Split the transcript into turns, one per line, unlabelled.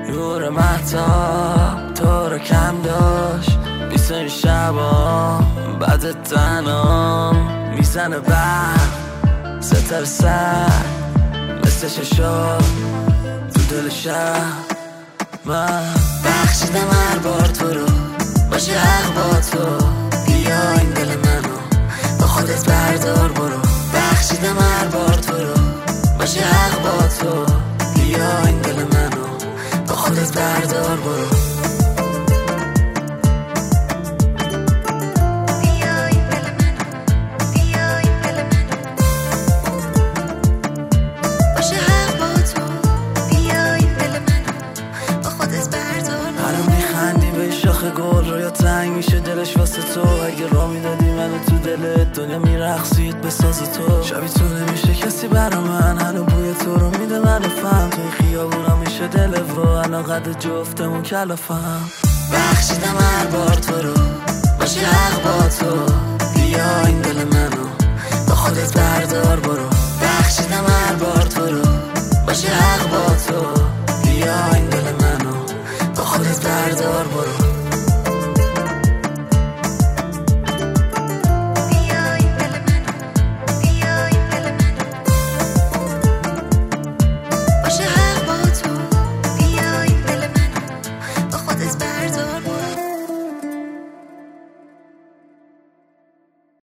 نور مهتاب تو رو کم داشت، بیست این شبا بعد تنام میزنه برق ستاره سر مثل ششا تو دل شب. من بخشیدم هر بار تو رو باشه حق با تو، بیا این دل منو با خودت بردار برو. بخشیدم هر بار تو رو باشه حق با تو، بیا این دل منو با خودت بردار برو. گل رو یا تنگ میشه دلش واسه تو، اگه را میدادی منو تو دلت دنیا میرقصید به ساز تو. شبی تو نمیشه کسی برا من، هنو بوی تو رو میده منو فهم، توی خیابونا میشه دل و انا قد جفتمون کلافم. بخشیدم هر بار تو رو باشه حق با تو، بیا این دل منو با خودت بردار برو.